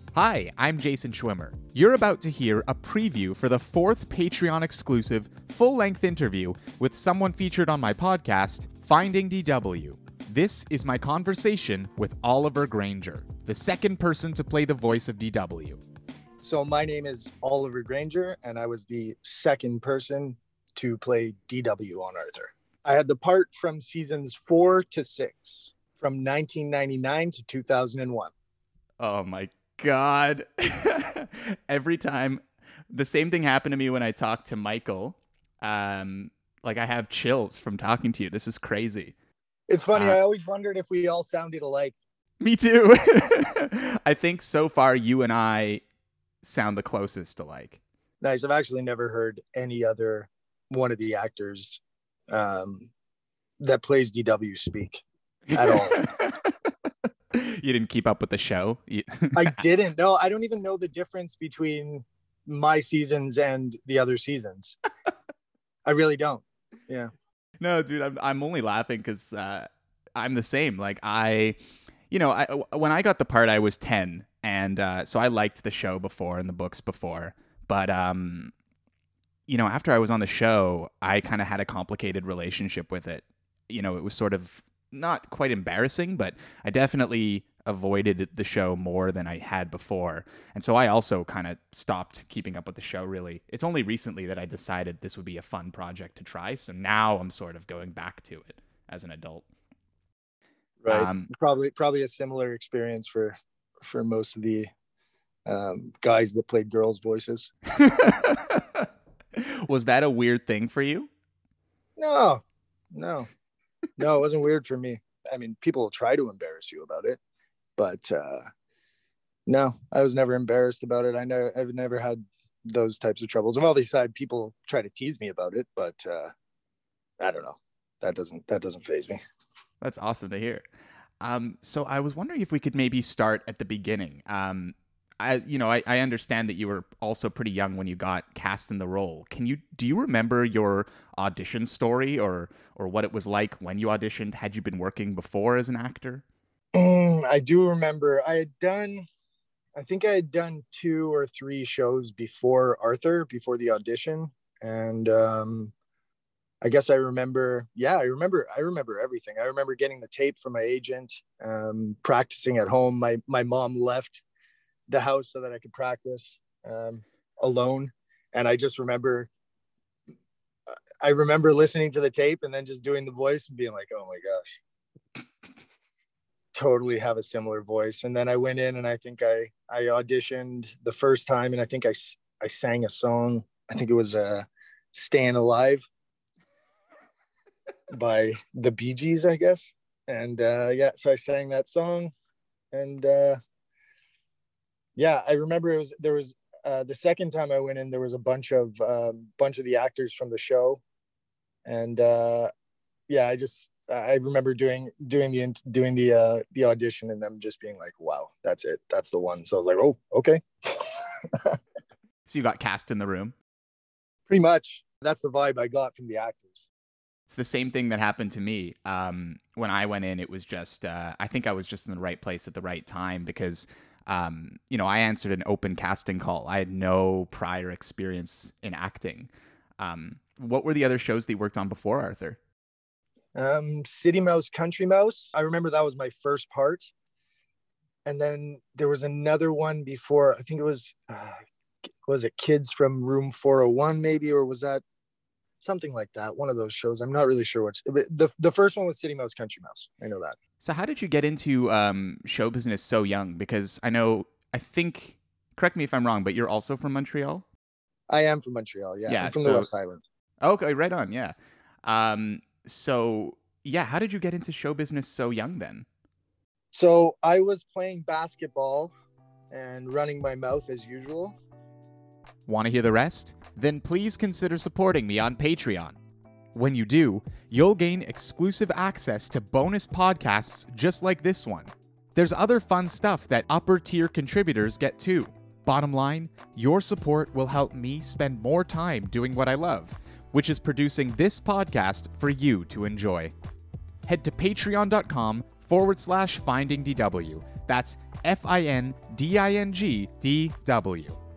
Hi, I'm Jason Schwimmer. You're about to hear a preview for the 4th Patreon-exclusive, full-length interview with someone featured on my podcast, Finding DW. This is my conversation with Oliver Granger, the second person to play the voice of DW. So my name is Oliver Granger, and I was the second person to play DW on Arthur. I had the part from seasons 4 to 6, from 1999 to 2001. Oh my God. Every time, the same thing happened to me when I talked to Michael. I have chills from talking to you. This is crazy. It's funny. I always wondered if we all sounded alike. Me too. I think so far you and I sound the closest alike. Nice. I've actually never heard any other one of the actors that plays DW speak at all. You didn't keep up with the show? I didn't. No, I don't even know the difference between my seasons and the other seasons. I really don't. Yeah. No, dude, I'm only laughing because I'm the same. When I got the part, I was 10, and so I liked the show before and the books before. But after I was on the show, I kind of had a complicated relationship with it. It was sort of not quite embarrassing, but I definitely avoided the show more than I had before. And so I also kind of stopped keeping up with the show, really. It's only recently that I decided this would be a fun project to try. So now I'm sort of going back to it as an adult. Right. Probably a similar experience for most of the guys that played girls' voices. Was that a weird thing for you? No, it wasn't weird for me. I mean, people will try to embarrass you about it, but no, I was never embarrassed about it. I've never had those types of troubles. I've always had people try to tease me about it, but I don't know. That doesn't faze me. That's awesome to hear. So I was wondering if we could maybe start at the beginning. I understand that you were also pretty young when you got cast in the role. Do you remember your audition story or what it was like when you auditioned? Had you been working before as an actor? I do remember. I think I had done 2 or 3 shows before Arthur, before the audition. And I guess I remember everything. I remember getting the tape from my agent, practicing at home. My mom left the house so that I could practice alone. And I just remember listening to the tape and then just doing the voice and being like, oh my gosh, totally have a similar voice. And then I went in and I think I auditioned the first time, and I think I sang a song. I think it was Staying Alive by the Bee Gees, I guess. And so I sang that song. And I remember there was the second time I went in, there was a bunch of the actors from the show. And I remember doing the audition and them just being like, wow, that's it. That's the one. So I was like, oh, okay. So you got cast in the room? Pretty much. That's the vibe I got from the actors. It's the same thing that happened to me. When I went in, it was just, I think I was just in the right place at the right time because, I answered an open casting call. I had no prior experience in acting. What were the other shows that you worked on before Arthur? City Mouse, Country Mouse. I remember that was my first part. And then there was another one before, I think it was it Kids from Room 401 maybe, or was that something like that? One of those shows. I'm not really sure which. The first one was City Mouse, Country Mouse. I know that. So how did you get into show business so young? Because I think, correct me if I'm wrong, but you're also from Montreal? I am from Montreal, yeah. I'm from the West Highlands. Okay, right on, yeah. How did you get into show business so young then? So I was playing basketball and running my mouth as usual. Want to hear the rest? Then please consider supporting me on Patreon. When you do, you'll gain exclusive access to bonus podcasts just like this one. There's other fun stuff that upper tier contributors get too. Bottom line, your support will help me spend more time doing what I love, which is producing this podcast for you to enjoy. Head to patreon.com facebook.com/findingdw. That's FINDINGDW.